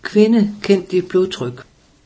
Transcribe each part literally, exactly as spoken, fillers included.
Kvinde, kend dit blodtryk.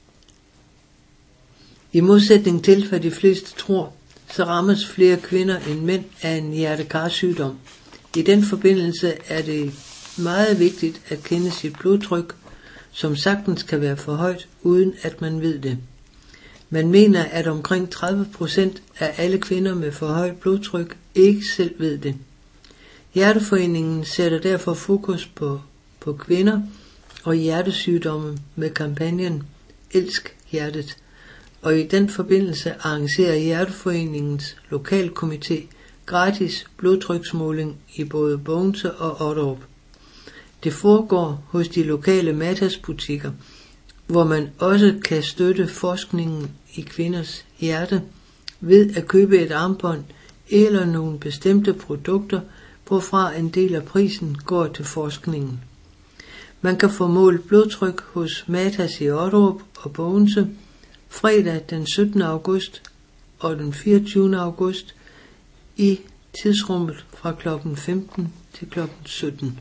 I modsætning til, hvad de fleste tror, så rammes flere kvinder end mænd af en hjertekarsygdom. I den forbindelse er det meget vigtigt at kende sit blodtryk, som sagtens kan være for højt, uden at man ved det. Man mener, at omkring tredive procent af alle kvinder med for højt blodtryk ikke selv ved det. Hjerteforeningen sætter derfor fokus på, på kvinder og hjertesygdomme med kampagnen Elsk Hjertet, og i den forbindelse arrangerer Hjerteforeningens lokalkomité gratis blodtryksmåling i både Bogense og Otterup. Det foregår hos de lokale Matas-butikker, hvor man også kan støtte forskningen i kvinders hjerte ved at købe et armbånd eller nogle bestemte produkter, hvorfra en del af prisen går til forskningen. Man kan få målt blodtryk hos Matas i Otterup og Bogense fredag den syttende august og den fireogtyvende august i tidsrummet fra klokken femten til klokken sytten.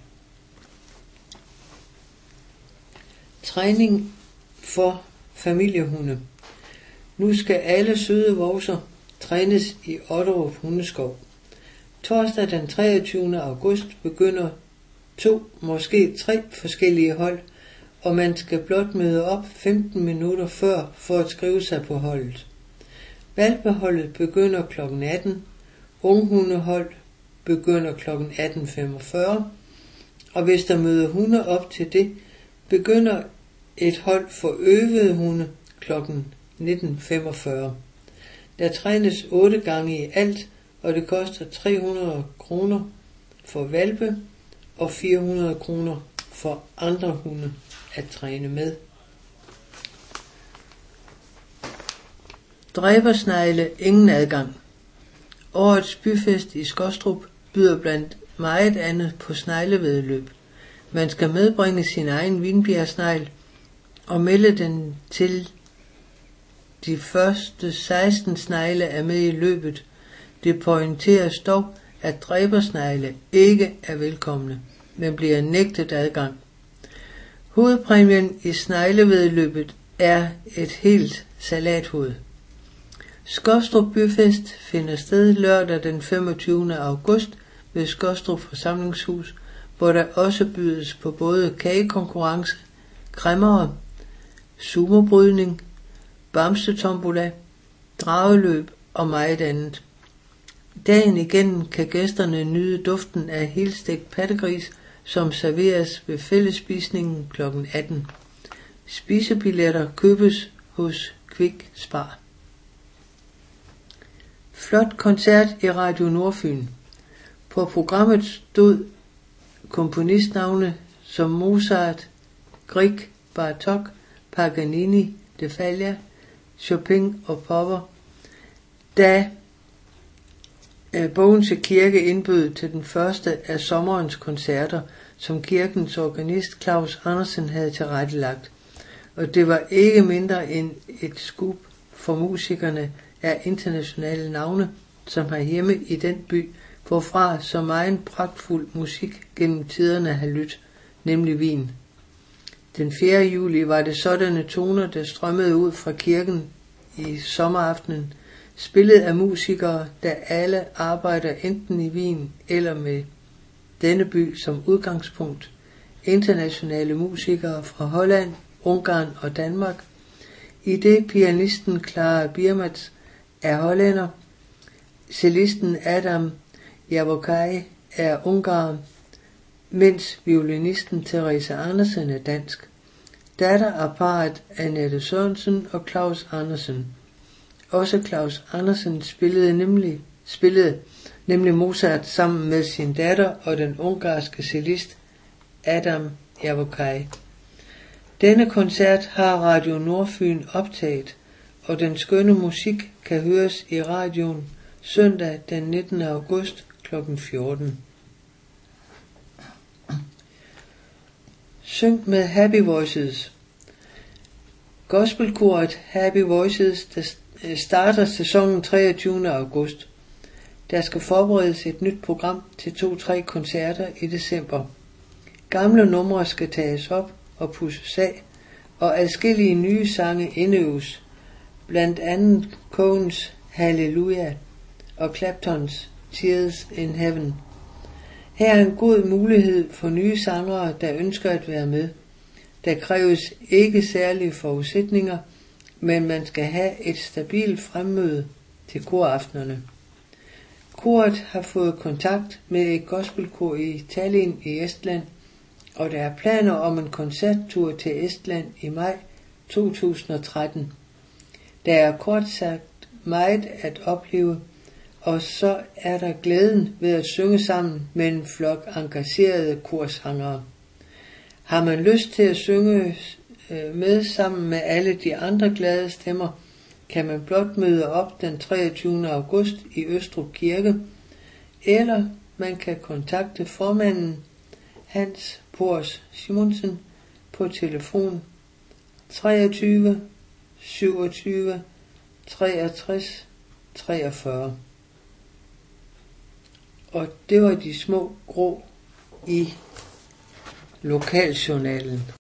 Træning for familiehunde. Nu skal alle søde vovser trænes i Otterup Hundeskov. Torsdag den treogtyvende august begynder to, måske tre forskellige hold, og man skal blot møde op femten minutter før for at skrive sig på holdet. Hvalpeholdet begynder klokken atten, unghundehold begynder klokken atten femogfyrre, og hvis der møder hunde op til det, begynder et hold for øvede hunde klokken nitten femogfyrre. Der trænes otte gange i alt, og det koster tre hundrede kroner for hvalpe og fire hundrede kroner for andre hunde at træne med. Dræbersnegle ingen adgang. Årets byfest i Skostrup byder blandt meget andet på sneglevæddeløb. Man skal medbringe sin egen vinbjergsnegl og melde den til. De første seksten snegle er med i løbet. Det pointeres dog, at dræbersnegle ikke er velkomne, men bliver nægtet adgang. Hovedpræmien i sneglevæddeløbet er et helt salathoved. Skostrup Byfest finder sted lørdag den femogtyvende august ved Skostrup Forsamlingshus, hvor der også bydes på både kagekonkurrence, kræmmere, sumobrydning, bamsetombola, drageløb og meget andet. Dagen igennem kan gæsterne nyde duften af helstegt pattegris, som serveres ved fællesspisningen klokken atten. Spisebilletter købes hos Kvik Spar. Flot koncert i Radio Nordfyn. På programmet stod komponistnavne som Mozart, Grieg, Bartók, Paganini, De Falla, Chopin og Popper, da Bogense Kirke indbød til den første af sommerens koncerter, som kirkens organist Claus Andersen havde tilrettelagt. Og det var ikke mindre end et scoop for musikerne af internationale navne, som har hjemme i den by, hvorfra så meget pragtfuld musik gennem tiderne har lyttet, nemlig Wien. Den fjerde juli var det sådanne toner, der strømmede ud fra kirken i sommeraftenen, spillet af musikere, der alle arbejder enten i Wien eller med denne by som udgangspunkt. Internationale musikere fra Holland, Ungarn og Danmark, i det pianisten Clara Birmats er hollænder, cellisten Adam Javokai er ungarer, mens violinisten Therese Andersen er dansk. Datter af parret Annette Sørensen og Claus Andersen. Også Claus Andersen spillede nemlig, spillede nemlig Mozart sammen med sin datter og den ungarske cellist Adam Javokai. Denne koncert har Radio Nordfyn optaget, og den skønne musik kan høres i radioen søndag den nittende august klokken fjorten. Syng med Happy Voices. Gospelkoret Happy Voices, der starter sæsonen treogtyvende august. Der skal forberedes et nyt program til to-tre koncerter i december. Gamle numre skal tages op, og pudses af, og adskillige nye sange indøves, blandt andet Cohens Halleluja og Claptons Tears in Heaven. Her er en god mulighed for nye sangere, der ønsker at være med. Der kræves ikke særlige forudsætninger, men man skal have et stabilt fremmøde til koraftenerne. Koret har fået kontakt med et gospelkor i Tallinn i Estland, og der er planer om en koncerttur til Estland i maj to tusind og tretten. Der er kort sagt meget at opleve, og så er der glæden ved at synge sammen med en flok engagerede korsangere. Har man lyst til at synge med sammen med alle de andre glade stemmer, kan man blot møde op den treogtyvende august i Østrup Kirke, eller man kan kontakte formanden Hans Pors Simonsen på telefon treogtyve syvogtyve treogtres treogfyrre. Og det var de små grå i lokaljournalen.